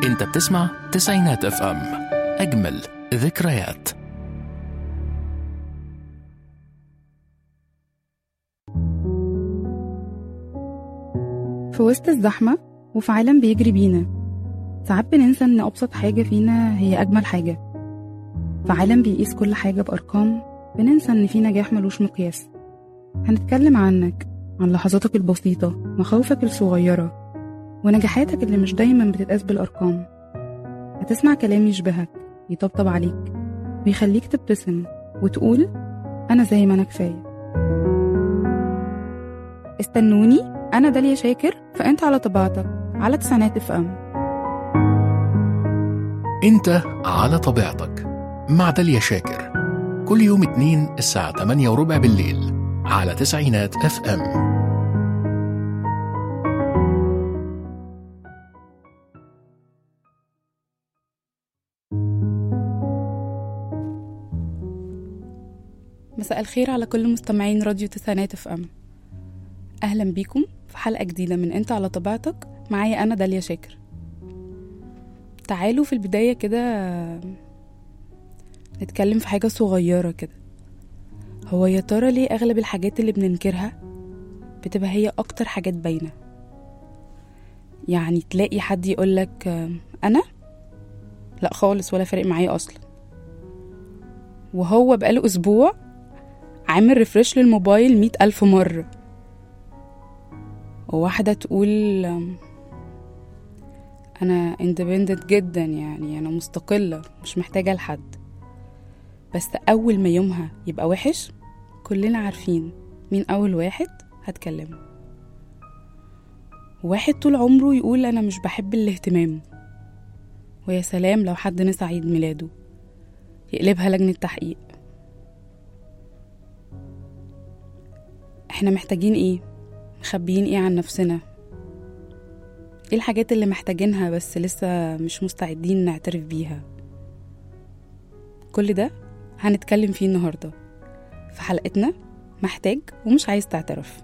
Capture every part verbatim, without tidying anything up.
انت بتسمع تسعينات اف ام، اجمل ذكريات. في وسط الزحمة وفي عالم بيجري بينا، ساعات بننسى إن أبسط حاجة فينا هي أجمل حاجة. في عالم بيقيس كل حاجة بأرقام، بننسى إن في نجاح ملوش مقياس. هنتكلم عنك، عن لحظاتك البسيطة، مخاوفك الصغيرة، ونجاحاتك اللي مش دايما بتتقاس بالأرقام. هتسمع كلام يشبهك، يطبطب عليك، ويخليك تبتسم وتقول أنا زي ما أنا كفاية. استنوني، أنا داليا شاكر، فأنت على طبيعتك على تسعينات اف ام. انت على طبيعتك مع داليا شاكر، كل يوم اتنين الساعة تمانية وربع بالليل على تسعينات اف ام. مساء الخير على كل مستمعين راديو تسعينات اف ام. أهلا بيكم في حلقة جديدة من انت على طبيعتك، معايا أنا داليا شاكر. تعالوا في البداية كده نتكلم في حاجة صغيرة كده. هو يا ترى ليه أغلب الحاجات اللي بننكرها بتبقى هي أكتر حاجات باينة؟ يعني تلاقي حد يقولك أنا لا خالص ولا فارق معايا أصلا، وهو بقاله أسبوع عامل ريفرش للموبايل مئة ألف مرة. وواحدة تقول أنا independent جدا، يعني أنا مستقلة مش محتاجة لحد. بس أول ما يومها يبقى وحش كلنا عارفين مين أول واحد هتكلمه. واحد طول عمره يقول أنا مش بحب الاهتمام، ويا سلام لو حد نسى عيد ميلاده يقلبها لجنة تحقيق. احنا محتاجين ايه؟ مخبيين ايه عن نفسنا؟ ايه الحاجات اللي محتاجينها بس لسه مش مستعدين نعترف بيها؟ كل ده هنتكلم فيه النهاردة في حلقتنا محتاج ومش عايز تعترف.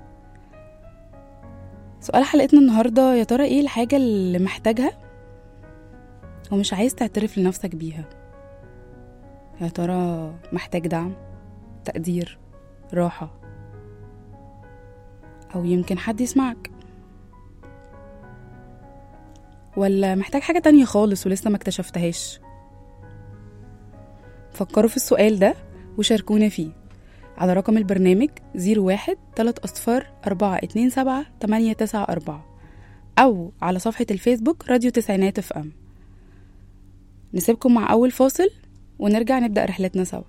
سؤال حلقتنا النهاردة، يا ترى ايه الحاجة اللي محتاجها ومش عايز تعترف لنفسك بيها؟ يا ترى محتاج دعم، تقدير، راحة، أو يمكن حد يسمعك، ولا محتاج حاجة تانية خالص ولسه ما اكتشفتهاش؟ فكروا في السؤال ده وشاركونا فيه على رقم البرنامج زيرو واحد تلات أصفار أربعة اتنين سبعة تمانية تسعة أربعة، أو على صفحة الفيسبوك راديو تسعينات اف ام. نسيبكم مع أول فاصل ونرجع نبدأ رحلتنا سوا.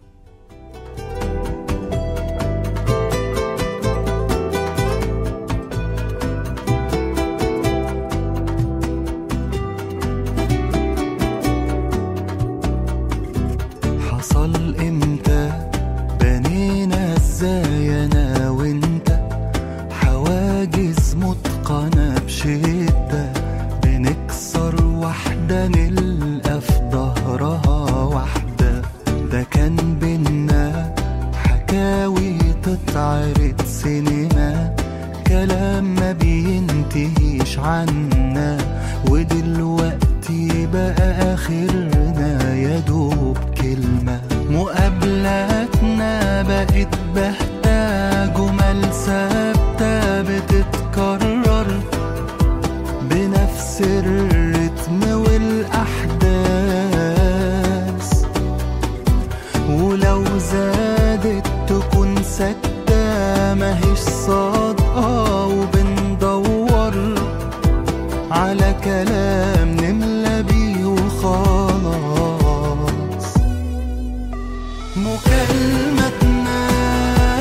حصل امتى؟ بنينا ازاي انا وانت؟ حواجز متقنة بشدة، بنكسر واحدة نلقى في ظهرها واحدة. ده كان بينا حكاوي تتعرض سينما، كلام ما بينتهيش عنا، ودلوقتي بقى آخرنا يا دوب كلمة. مقابلاتنا بقت بهتة، جمل ثابتة بتتكرر بنفس الرتم والأحداث، ولو زادت تكون سكتة ماهيش صادقة، وبندور على كلام نملى بيه وخلاص. مكالمتنا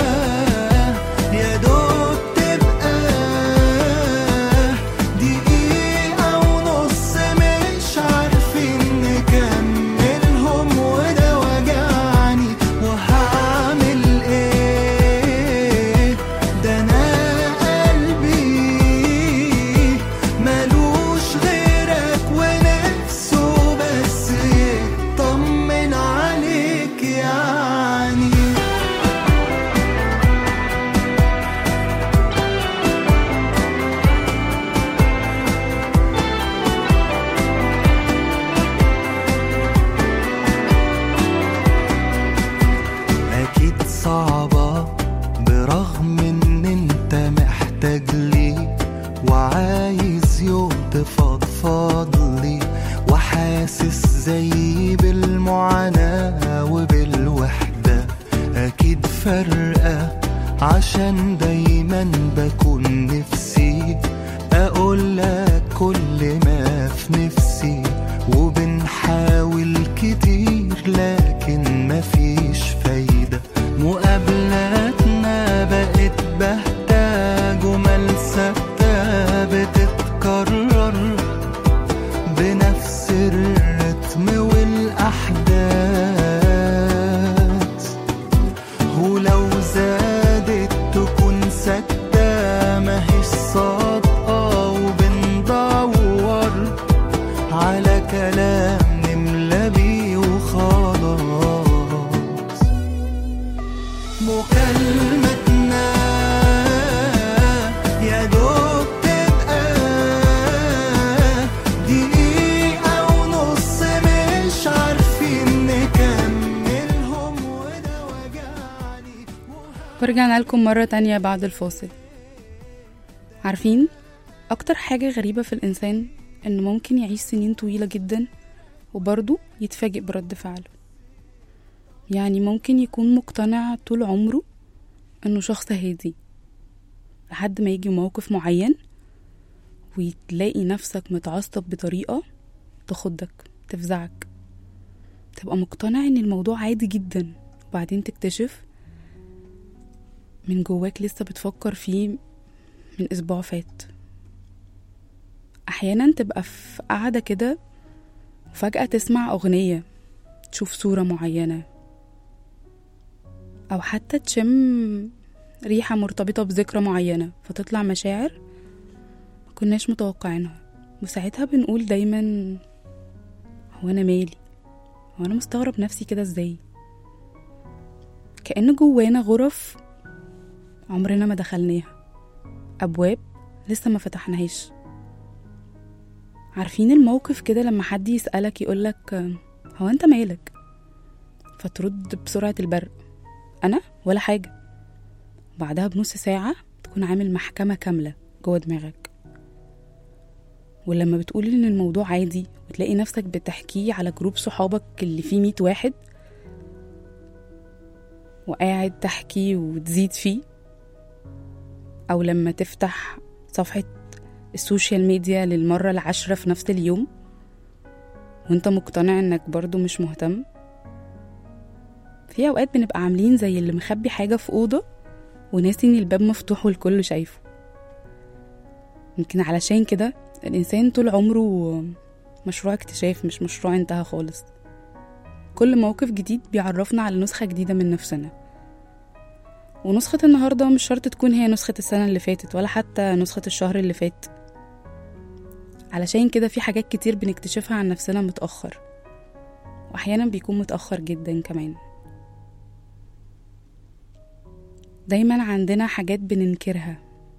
محتاج لي وعايز يوم تفضفض لي، وحاسس زي بالمعاناة وبالوحدة أكيد فرقة، عشان دايما بكون نفسي أقول لك كل ما في نفسي، وبنحاول كتير لكن مفيش فايدة. مقابلاتنا بقت بهتة، جمل ثابتة بتتكرر بنفس الرتم والأحداث، ولو زادت تكون سكتة ماهيش صادقة، وبندور على كلام نملى بيه وخلاص. مكالمتنا يا دوب تبقى دقيقة ونص، مش عارفين نكملهم وده وجعني. ورجعنا لكم مرة تانية بعد الفاصل. عارفين أكتر حاجة غريبة في الإنسان إنه ممكن يعيش سنين طويلة جدا وبرضه يتفاجئ برد فعله. يعني ممكن يكون مقتنع طول عمره إنه شخص هادي، لحد ما يجي موقف معين وتلاقي نفسك متعصب بطريقة تخضك تفزعك، تبقى مقتنع إن الموضوع عادي جدا، وبعدين تكتشف من جواك لسه بتفكر فيه من أسبوع فات. أحيانا تبقى في قاعدة كده وفجأة تسمع أغنية، تشوف صورة معينة، أو حتى تشم ريحة مرتبطة بذكرى معينة، فتطلع مشاعر ما كناش متوقعينها. وساعتها بنقول دايما هو أنا مالي، هو أنا مستغرب نفسي كده إزاي، كأن جوانا غرف عمرنا ما دخلناها، أبواب لسه ما فتحناهاش. عارفين الموقف كده لما حد يسألك يقولك هو أنت مالك، فترد بسرعة البرق أنا ولا حاجة، وبعدها بنص ساعة تكون عامل محكمة كاملة جوه دماغك. ولما بتقول إن الموضوع عادي وتلاقي نفسك بتحكيه على جروب صحابك اللي فيه مية واحد، وقاعد تحكي وتزيد فيه، أو لما تفتح صفحة السوشيال ميديا للمرة العاشرة في نفس اليوم وانت مقتنع انك برضو مش مهتم. في اوقات بنبقى عاملين زي اللي مخبي حاجة في أوضة وناسي ان الباب مفتوح والكل شايفه. يمكن علشان كده الإنسان طول عمره مشروع اكتشاف، مش مشروع انتهى خالص. كل موقف جديد بيعرفنا على نسخة جديدة من نفسنا، ونسخة النهاردة مش شرط تكون هي نسخة السنة اللي فاتت ولا حتى نسخة الشهر اللي فات. علشان كده في حاجات كتير بنكتشفها عن نفسنا متأخر، وأحيانا بيكون متأخر جدا كمان. دايما عندنا حاجات بننكرها.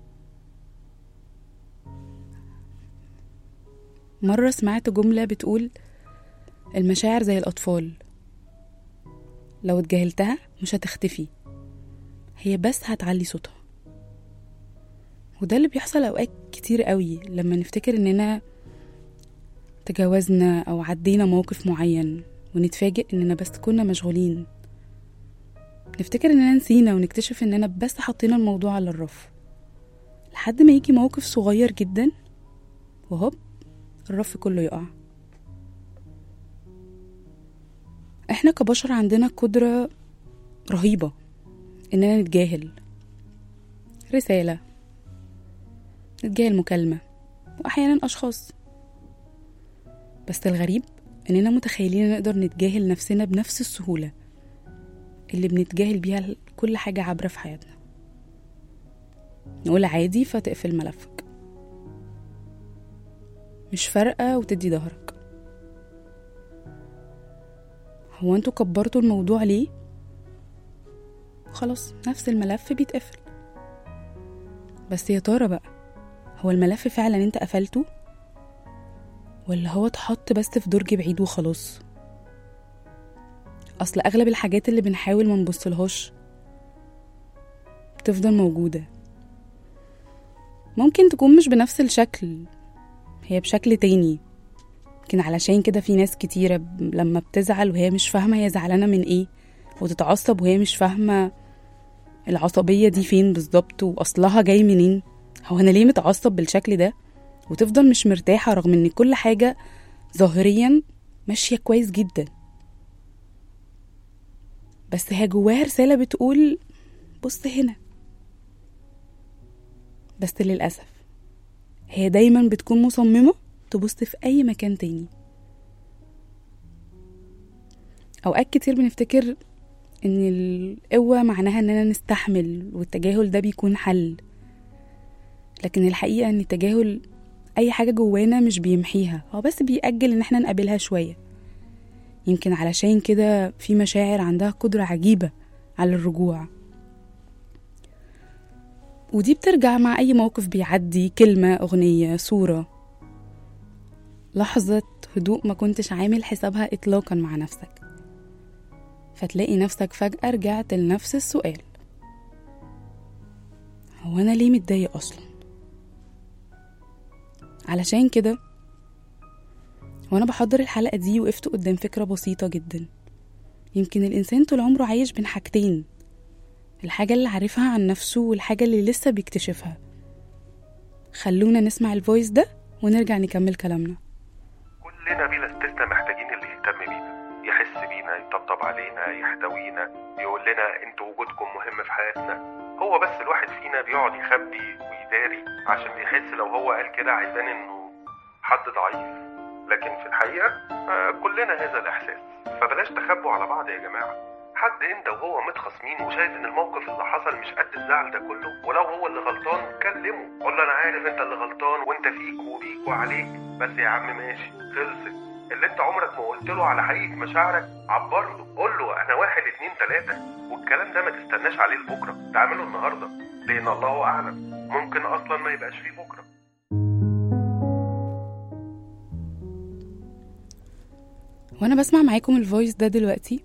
مرة سمعت جملة بتقول المشاعر زي الأطفال، لو اتجاهلتها مش هتختفي، هي بس هتعلي صوتها. وده اللي بيحصل أوقات كتير قوي لما نفتكر إننا تجاوزنا أو عدينا موقف معين، ونتفاجئ إننا بس كنا مشغولين. نفتكر إننا نسينا ونكتشف إننا بس حطينا الموضوع على الرف، لحد ما يجي موقف صغير جدا وهوب الرف كله يقع. احنا كبشر عندنا قدرة رهيبة إننا نتجاهل رسالة، نتجاهل مكالمة، وأحيانا أشخاص. بس الغريب إننا متخيلين نقدر نتجاهل نفسنا بنفس السهولة اللي بنتجاهل بيها كل حاجة عبرة في حياتنا. نقول عادي فتقفل ملفك، مش فارقة وتدي ظهرك. هو انتوا كبرتوا الموضوع ليه؟ خلاص نفس الملف بيتقفل. بس يا ترى بقى هو الملف فعلا انت قفلته، ولا هو اتحط بس في درج بعيد وخلاص؟ اصل اغلب الحاجات اللي بنحاول ما نبصلهاش بتفضل موجودة. ممكن تكون مش بنفس الشكل، هي بشكل تاني. لكن علشان كده في ناس كتيرة لما بتزعل وهي مش فاهمة هي زعلانة من ايه، وتتعصب وهي مش فاهمة العصبية دي فين بالظبط وأصلها جاي منين، هو أنا ليه متعصب بالشكل ده، وتفضل مش مرتاحة رغم ان كل حاجة ظاهريا ماشية كويس جدا، بس هي جواها رسالة بتقول بص هنا. بس للأسف هي دايما بتكون مصممة تبص في أي مكان تاني. أوقات كتير بنفتكر إن القوة معناها إننا نستحمل والتجاهل ده بيكون حل، لكن الحقيقة إن التجاهل أي حاجة جوانا مش بيمحيها، هو بس بيأجل إن احنا نقابلها شوية. يمكن علشان كده في مشاعر عندها قدرة عجيبة على الرجوع، ودي بترجع مع أي موقف بيعدي، كلمة، أغنية، صورة، لحظة هدوء ما كنتش عامل حسابها إطلاقا مع نفسك، فتلاقي نفسك فجأة رجعت لنفس السؤال، هو أنا ليه متضايق أصلا؟ علشان كده وأنا بحضر الحلقة دي وقفت قدام فكرة بسيطة جدا. يمكن الإنسان طول عمره عايش بين حاجتين، الحاجة اللي عارفها عن نفسه والحاجة اللي لسه بيكتشفها. خلونا نسمع الفويس ده ونرجع نكمل كلامنا. كلنا بلا استثناء محتاجين اللي يهتم بينا، يحس بينا، يطبطب علينا، يحتوينا، يقول لنا انتوا وجودكم مهم في حياتنا. هو بس الواحد فينا بيقعد يخبي ويداري عشان بيحس لو هو قال كده هيبان انه حد ضعيف، لكن في الحقيقة كلنا هذا الإحساس. فبلاش تخبوا على بعض يا جماعة. حد انت وهو متخاصمين وشايف ان الموقف اللي حصل مش قد الزعل ده كله، ولو هو اللي غلطان كلمه، قول له انا عارف انت اللي غلطان وانت فيك وبيك وعليك، بس يا عم ماشي خلصت. اللي انت عمرك ما قلت له على حقيقة مشاعرك عبر له، قول له انا واحد اتنين تلاتة، والكلام ده ما تستناش عليه لبكره، تعمله النهارده، لان الله اعلم ممكن اصلا ما يبقاش فيه بكره. وانا بسمع معاكم الفويس ده دلوقتي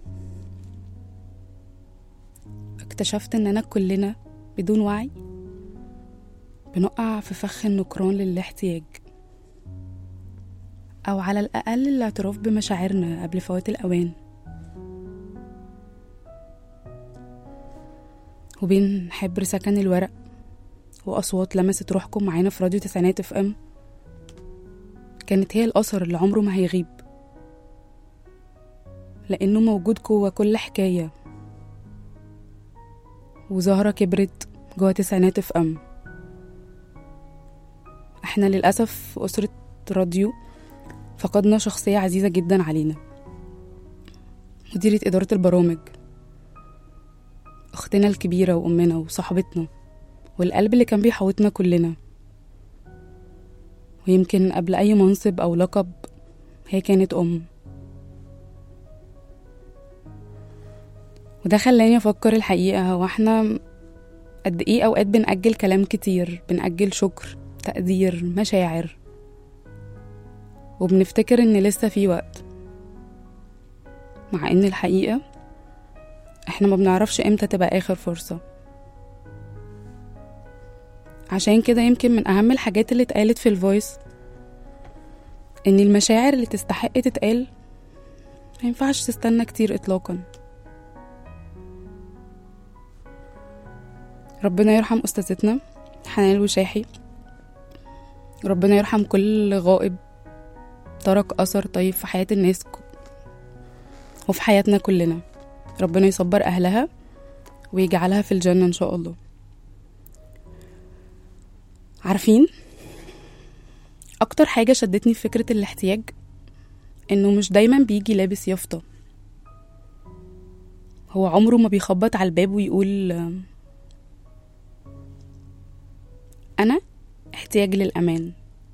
اكتشفت اننا كلنا بدون وعي بنقع في فخ النكران للاحتياج، او على الاقل الاعتراف بمشاعرنا قبل فوات الاوان. وبين حبر سكن الورق واصوات لمست روحكم معانا في راديو تسعينات اف ام، كانت هي الاثر اللي عمره ما هيغيب، لانه موجود جوه كل حكايه وزهرة كبرت جوه تسعينات اف ام. احنا للأسف في أسرة راديو فقدنا شخصية عزيزة جدا علينا، مديرة إدارة البرامج، أختنا الكبيرة وأمنا وصاحبتنا والقلب اللي كان بيحوطنا كلنا. ويمكن قبل أي منصب أو لقب هي كانت أم. وده خلاني أفكر الحقيقة، هو احنا قد ايه أوقات بنأجل كلام كتير، بنأجل شكر، تقدير، مشاعر، وبنفتكر ان لسه في وقت، مع ان الحقيقة احنا ما بنعرفش امتى تبقى آخر فرصة. عشان كده يمكن من أهم الحاجات اللي اتقالت في الفويس ان المشاعر اللي تستحق تتقال ما ينفعش تستنى كتير إطلاقا. ربنا يرحم أستاذتنا حنان الوشاحي، ربنا يرحم كل غائب ترك أثر طيب في حياة الناس وفي حياتنا كلنا. ربنا يصبر أهلها ويجعلها في الجنة إن شاء الله. عارفين أكتر حاجة شدتني في فكرة الاحتياج إنه مش دايما بيجي لابس يافطة، هو عمره ما بيخبط على الباب ويقول أنا احتياج للأمان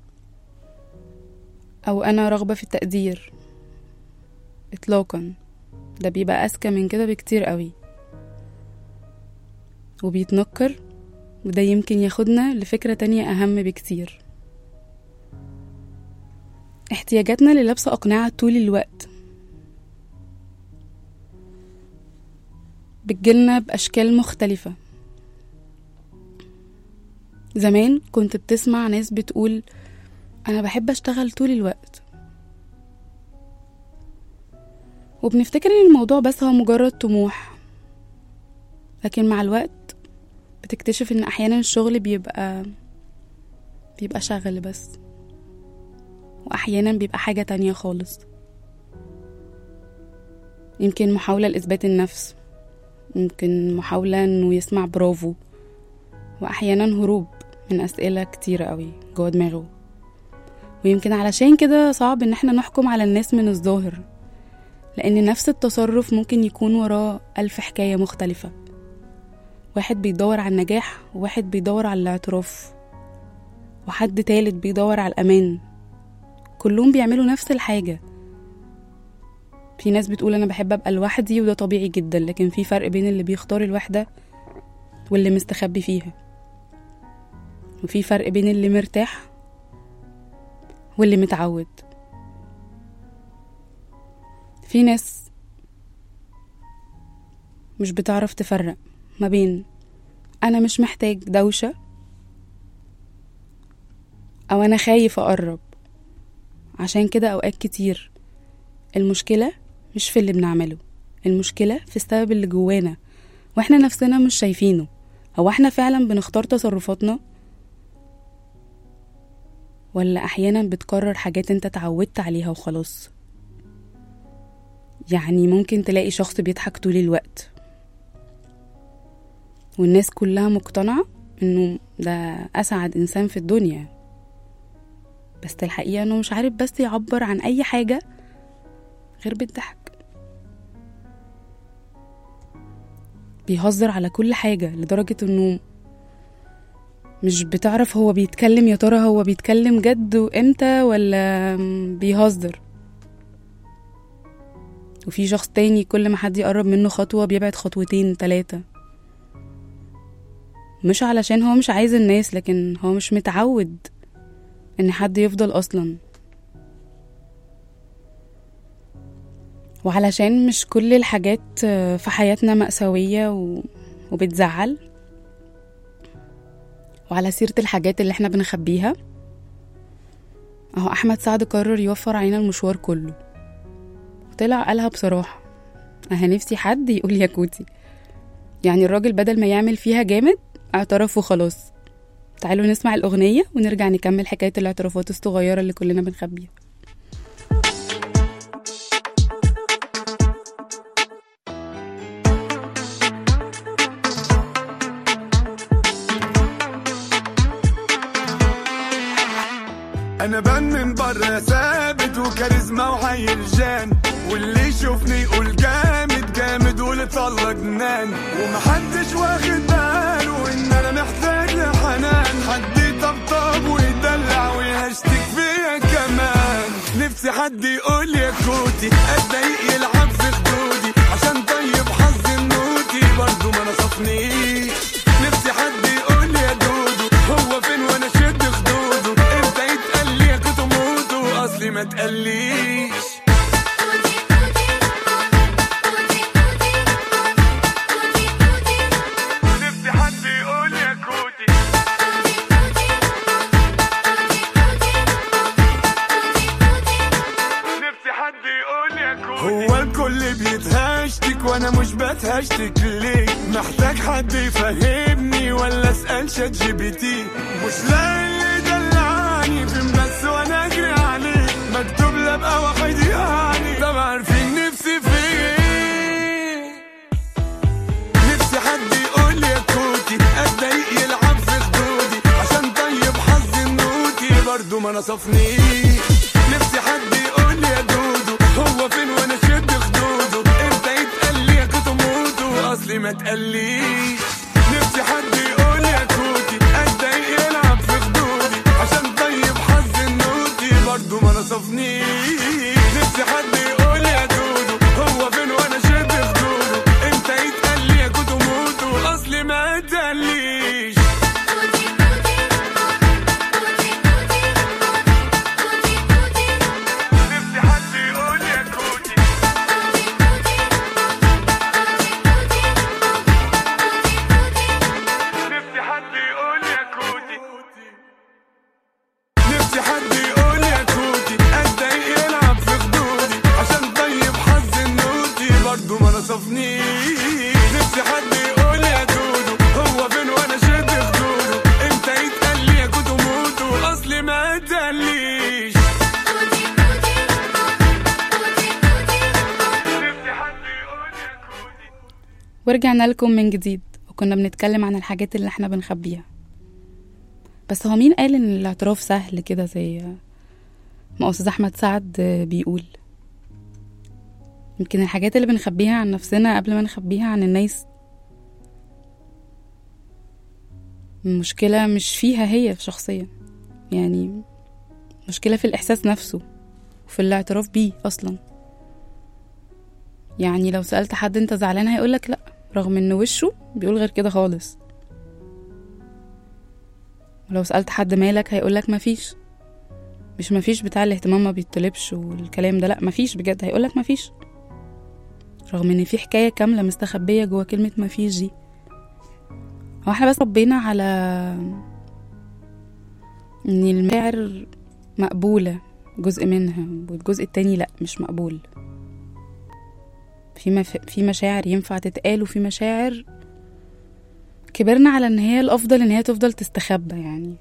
أو أنا رغبة في التقدير إطلاقا. ده بيبقى أذكى من كده بكتير قوي وبيتنكر، وده يمكن ياخدنا لفكرة تانية أهم بكتير. احتياجاتنا اللي لابسة أقنعة طول الوقت بتجيلنا بأشكال مختلفة، زمان كنت بتسمع ناس بتقول أنا بحب أشتغل طول الوقت، وبنفتكر إن الموضوع بس هو مجرد طموح، لكن مع الوقت بتكتشف إن أحيانا الشغل بيبقى بيبقى شغل بس، وأحيانا بيبقى حاجة تانية خالص. يمكن محاولة لإثبات النفس، يمكن محاولة إنه يسمع برافو، وأحيانا هروب من أسئلة كتيرة قوي جوه دماغه. ويمكن علشان كده صعب إن احنا نحكم على الناس من الظاهر، لأن نفس التصرف ممكن يكون وراه ألف حكاية مختلفة. واحد بيدور على النجاح، وواحد بيدور على الاعتراف، وحد تالت بيدور على الأمان. كلهم بيعملوا نفس الحاجة. في ناس بتقول أنا بحب أبقى لوحدي وده طبيعي جدا، لكن في فرق بين اللي بيختار الوحدة واللي مستخبي فيها، وفي فرق بين اللي مرتاح واللي متعود. في ناس مش بتعرف تفرق ما بين أنا مش محتاج دوشة أو أنا خايف أقرب. عشان كده أوقات كتير المشكلة مش في اللي بنعمله، المشكلة في السبب اللي جوانا وإحنا نفسنا مش شايفينه. هو إحنا فعلا بنختار تصرفاتنا، ولا أحيانا بتكرر حاجات أنت تعودت عليها وخلاص؟ يعني ممكن تلاقي شخص بيضحك طول الوقت والناس كلها مقتنعة إنه ده أسعد إنسان في الدنيا، بس الحقيقة إنه مش عارف بس يعبر عن أي حاجة غير بالضحك. بيهزر على كل حاجة لدرجة إنه مش بتعرف هو بيتكلم، يا ترى هو بيتكلم جد وإمتى ولا بيهزر. وفي شخص تاني كل ما حد يقرب منه خطوة بيبعد خطوتين تلاتة، مش علشان هو مش عايز الناس، لكن هو مش متعود ان حد يفضل اصلا. وعلشان مش كل الحاجات في حياتنا مأساوية وبتزعل. وعلى سيرة الحاجات اللي احنا بنخبيها، اهو احمد سعد قرر يوفر علينا المشوار كله، وطلع قالها بصراحة، اها نفسي حد يقول يا كوتي. يعني الراجل بدل ما يعمل فيها جامد اعترف وخلاص. تعالوا نسمع الأغنية ونرجع نكمل حكاية الاعترافات الصغيرة اللي كلنا بنخبيها. انا بان من بره ثابت وكاريزما وحي الجان، واللي يشوفني يقول جامد جامد ولطلع جنان، ومحدش واخد باله ان انا محتاج لحنان، حد يطبطب ويدلع ويهشتك فيا كمان. نفسي حد يقول يا كوتي اتضايق يلعب في خدودي، عشان طيب حظ النوتي برضو ما نصفنيش. نفسي حد يقول يا دودو هو فين وانا شد خدوده، امتى يتقال لي يا كوتو موتو اصلي ما تقليش. هو الكل بيتهشتك وانا مش بتهشتك ليه؟ محتاج حد يفهمني ولا اسأل شات جي بي تي؟ مش لاقي اللي دلعني فين بس وانا اجري عليه، مكتوب لي ابقى واحد يعني. طب عارفين نفسي في ايه؟ نفسي حد يقول لي يا كوتي اتضايق يلعب في خدودي، عشان طيب حظ النوتي برضو ما نصفنيش. نفسي حد يقول لي يا دودو هو فين وانا شد خدوده، امتى يتقال لي يا كوتو موتو اصلي ما تقليش. نفسي حد يقول لي يا كوتي اتضايق يلعب في خدودي، عشان طيب حظ النوتي برضو ما نصفنيش. نفسي حد يقول لي يا دودو هو فين وانا شد خدوده، امتى يتقال لي يا كوتو موتو اصلي ما تقليش. يشوفنيش. نفسي حد يقول يا دودو هو فين وانا شد خدوده، امتى يتقال لي يا كوتو موتو اصلي ما اتقاليش. ورجعنا لكم من جديد، وكنا بنتكلم عن الحاجات اللي احنا بنخبيها. بس هو مين قال ان الاعتراف سهل كده زي ما أستاذ أحمد سعد بيقول؟ يمكن الحاجات اللي بنخبيها عن نفسنا قبل ما نخبيها عن الناس المشكلة مش فيها هي في شخصيا، يعني مشكلة في الإحساس نفسه وفي الاعتراف بيه أصلا. يعني لو سألت حد انت زعلان هيقولك لأ، رغم ان وشه بيقول غير كده خالص. ولو سألت حد مالك هيقولك مفيش. مش مفيش بتاع الاهتمام ما بيطلبش والكلام ده، لأ مفيش بجد، هيقولك مفيش، رغم ان في حكاية كاملة مستخبية جوا كلمة مفيش دي. هو احنا بس ربينا على ان المشاعر مقبولة جزء منها، والجزء التاني لأ مش مقبول. في مف... في مشاعر ينفع تتقال، وفي مشاعر كبرنا على ان هي الافضل ان هي تفضل تستخبى يعني.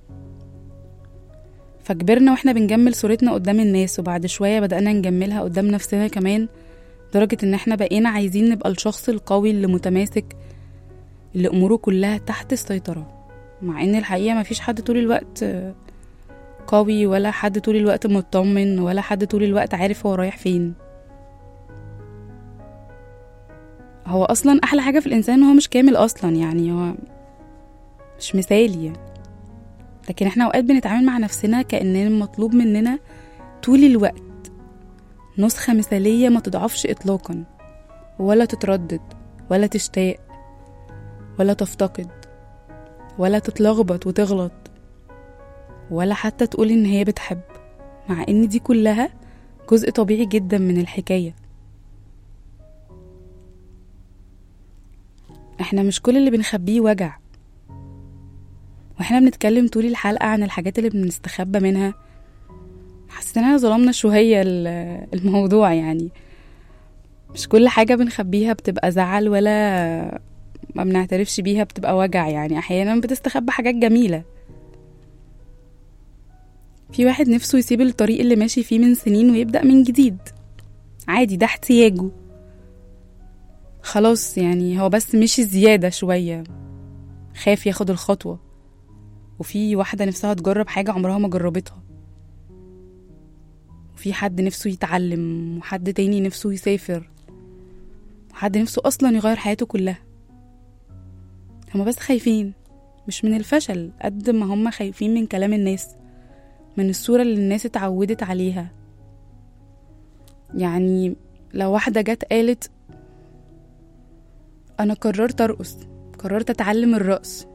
فكبرنا واحنا بنجمل صورتنا قدام الناس، وبعد شوية بدأنا نجملها قدام نفسنا كمان، درجة ان احنا بقينا عايزين نبقى الشخص القوي اللي متماسك اللي اموره كلها تحت السيطرة، مع ان الحقيقة مفيش حد طول الوقت قوي، ولا حد طول الوقت مطمن، ولا حد طول الوقت عارف هو رايح فين. هو اصلا احلى حاجة في الانسان هو مش كامل اصلا، يعني هو مش مثالي يعني. لكن احنا اوقات بنتعامل مع نفسنا كأننا مطلوب مننا طول الوقت نسخة مثالية ما تضعفش اطلاقا، ولا تتردد، ولا تشتاق، ولا تفتقد، ولا تتلخبط وتغلط، ولا حتى تقول ان هي بتحب، مع ان دي كلها جزء طبيعي جدا من الحكاية. احنا مش كل اللي بنخبيه وجع. واحنا بنتكلم طول الحلقة عن الحاجات اللي بنستخبى منها، حسينا ظلمنا شوية الموضوع. يعني مش كل حاجة بنخبيها بتبقى زعل، ولا ما بنعترفش بيها بتبقى وجع. يعني احيانا بتستخبى حاجات جميلة. في واحد نفسه يسيب الطريق اللي ماشي فيه من سنين ويبدأ من جديد، عادي، ده احتياجه خلاص. يعني هو بس مشي زيادة شوية، خاف ياخد الخطوة. وفي واحدة نفسها تجرب حاجة عمرها ما جربتها، وفي حد نفسه يتعلم، وحد تاني نفسه يسافر، وحد نفسه أصلا يغير حياته كلها. هما بس خايفين مش من الفشل قد ما هما خايفين من كلام الناس، من الصورة اللي الناس اتعودت عليها. يعني لو واحدة جت قالت أنا قررت أرقص، قررت أتعلم الرقص،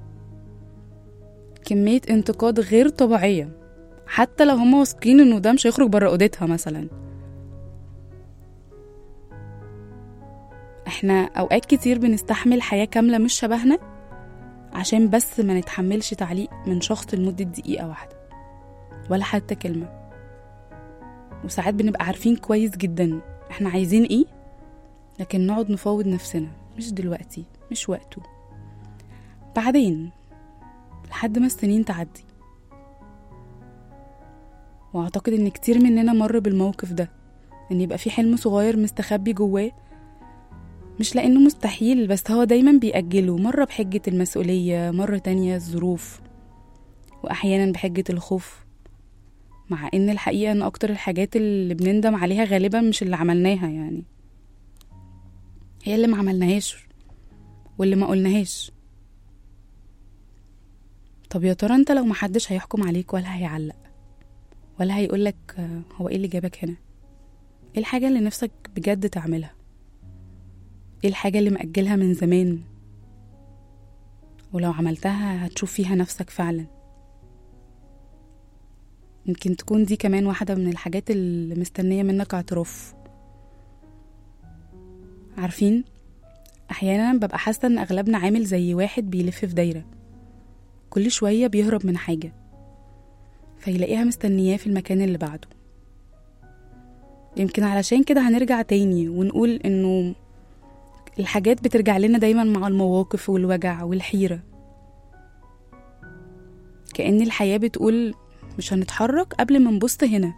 كمية انتقاد غير طبيعية، حتى لو هم واثقين انه ده مش هيخرج بره اوضتها مثلا. احنا اوقات كتير بنستحمل حياة كاملة مش شبهنا عشان بس ما نتحملش تعليق من شخص لمدة دقيقة واحدة ولا حتى كلمة. وساعات بنبقى عارفين كويس جدا احنا عايزين ايه، لكن نقعد نفاوض نفسنا، مش دلوقتي، مش وقته، بعدين، لحد ما السنين تعدي. واعتقد ان كتير مننا مر بالموقف ده، ان يبقى في حلم صغير مستخبي جواه، مش لانه مستحيل، بس هو دايما بيأجله، مرة بحجة المسؤولية، مرة تانية الظروف، واحيانا بحجة الخوف. مع ان الحقيقة ان اكتر الحاجات اللي بنندم عليها غالبا مش اللي عملناها، يعني هي اللي ما عملناهاش واللي ما قلناهاش. طب يا ترى انت لو محدش هيحكم عليك ولا هيعلق ولا هيقولك هو ايه اللي جابك هنا، ايه الحاجة اللي نفسك بجد تعملها، ايه الحاجة اللي مأجلها من زمان ولو عملتها هتشوف فيها نفسك فعلا؟ يمكن تكون دي كمان واحدة من الحاجات اللي مستنية منك اعتراف. عارفين، احيانا ببقى حاسة ان اغلبنا عامل زي واحد بيلف في دايرة، كل شوية بيهرب من حاجة فيلاقيها مستنياه في المكان اللي بعده. يمكن علشان كده هنرجع تاني ونقول انه الحاجات بترجع لنا دايما مع المواقف والوجع والحيرة، كأن الحياة بتقول مش هنتحرك قبل ما نبص هنا.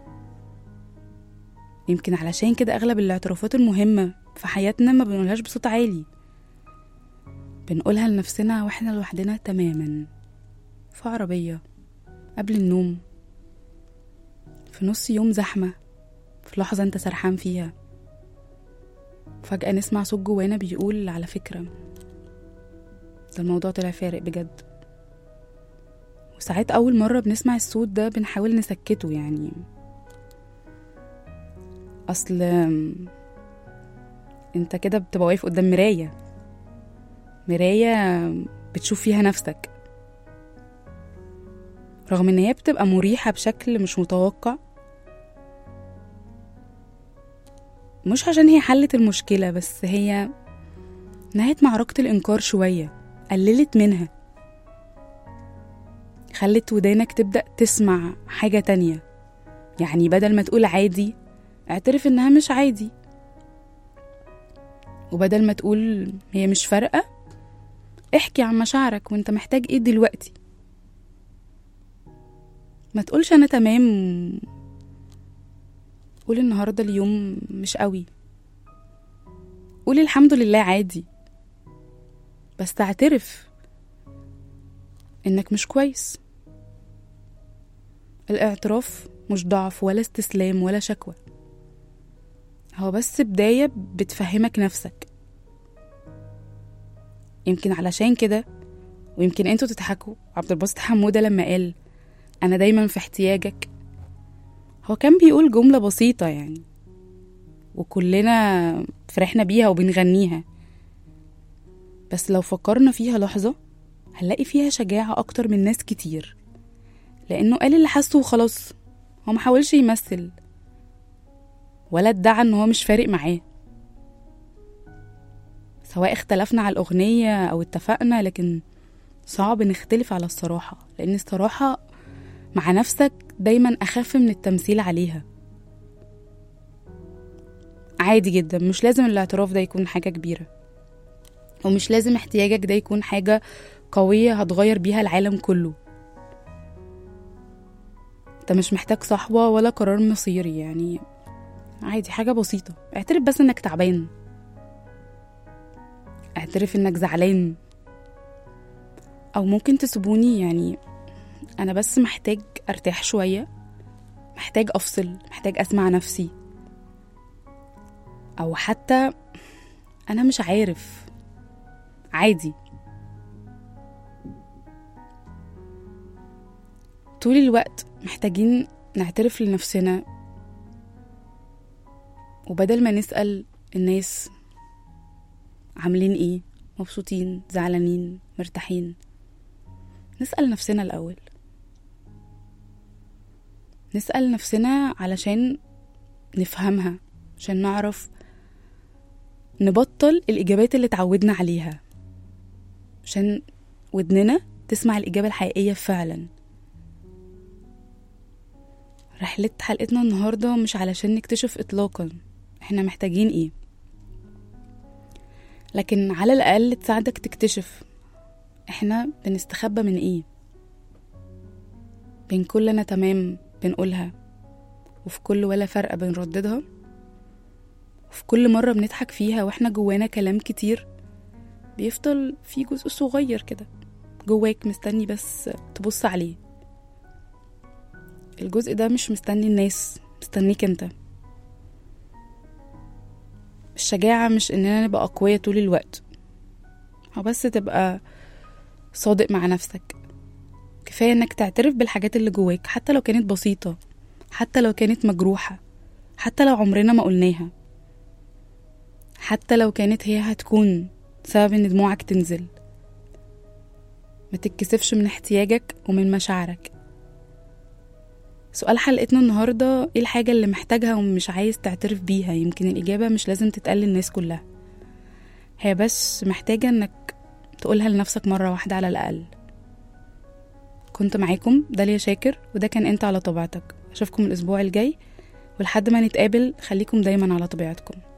يمكن علشان كده أغلب الاعترافات المهمة في حياتنا ما بنقولهاش بصوت عالي، بنقولها لنفسنا واحنا لوحدنا تماما، في عربية، قبل النوم، في نص يوم زحمة، في لحظة انت سرحان فيها، فجأة نسمع صوت جوانا بيقول على فكرة ده الموضوع طلع فارق بجد. وساعات أول مرة بنسمع الصوت ده بنحاول نسكته، يعني أصل انت كده بتبقى واقف قدام مراية مراية بتشوف فيها نفسك، رغم ان هي بتبقى مريحة بشكل مش متوقع، مش عشان هي حلت المشكلة، بس هي نهاية معركة الإنكار شوية، قللت منها، خلت ودانك تبدأ تسمع حاجة تانية. يعني بدل ما تقول عادي، اعترف انها مش عادي، وبدل ما تقول هي مش فارقة، احكي عن مشاعرك وانت محتاج ايه دلوقتي. ما تقولش انا تمام، قول النهاردة اليوم مش قوي، قول الحمد لله عادي، بس تعترف انك مش كويس. الاعتراف مش ضعف ولا استسلام ولا شكوى، هو بس بداية بتفهمك نفسك. يمكن علشان كده، ويمكن انتوا تضحكوا، عبد الباسط حمودة لما قال انا دايما في احتياجك، هو كان بيقول جملة بسيطة يعني، وكلنا فرحنا بيها وبنغنيها، بس لو فكرنا فيها لحظة هنلاقي فيها شجاعة أكتر من ناس كتير، لأنه قال اللي حسه وخلاص، هو محاولش يمثل ولا ادعى إن هو مش فارق معاه. سواء اختلفنا على الأغنية أو اتفقنا، لكن صعب نختلف على الصراحة، لأن الصراحة مع نفسك دايما أخف من التمثيل عليها. عادي جدا، مش لازم الاعتراف ده يكون حاجة كبيرة، ومش لازم احتياجك ده يكون حاجة قوية هتغير بيها العالم كله. انت مش محتاج صحوة ولا قرار مصيري، يعني عادي، حاجة بسيطة، اعترف بس انك تعبان، اعترف انك زعلان، او ممكن تسيبوني يعني انا بس محتاج ارتاح شوية، محتاج افصل، محتاج اسمع نفسي، او حتى انا مش عارف، عادي. طول الوقت محتاجين نعترف لنفسنا، وبدل ما نسأل الناس عاملين ايه، مبسوطين، زعلانين، مرتاحين، نسأل نفسنا الأول. نسأل نفسنا علشان نفهمها، عشان نعرف نبطل الإجابات اللي تعودنا عليها، عشان ودننا تسمع الإجابة الحقيقية فعلا. رحلة حلقتنا النهاردة مش علشان نكتشف إطلاقا احنا محتاجين ايه، لكن على الأقل تساعدك تكتشف احنا بنستخبى من ايه، بين كل انا تمام بنقولها، وفي كل ولا فرقة بنرددها، وفي كل مرة بنضحك فيها واحنا جوانا كلام كتير، بيفضل في جزء صغير كده جواك مستني بس تبص عليه. الجزء ده مش مستني الناس، مستنيك انت. الشجاعة مش اننا نبقى اقوياء طول الوقت، هو بس تبقى صادق مع نفسك. كفاية انك تعترف بالحاجات اللي جواك، حتى لو كانت بسيطة، حتى لو كانت مجروحة، حتى لو عمرنا ما قلناها، حتى لو كانت هي هتكون سبب ان دموعك تنزل. ما تتكسفش من احتياجك ومن مشاعرك. سؤال حلقتنا النهاردة، ايه الحاجة اللي محتاجها ومش عايز تعترف بيها؟ يمكن الإجابة مش لازم تتقال للناس كلها، هي بس محتاجة انك تقولها لنفسك مرة واحدة على الأقل. كنت معاكم داليا شاكر، وده كان انت على طبيعتك. اشوفكم الأسبوع الجاي، ولحد ما نتقابل خليكم دايما على طبيعتكم.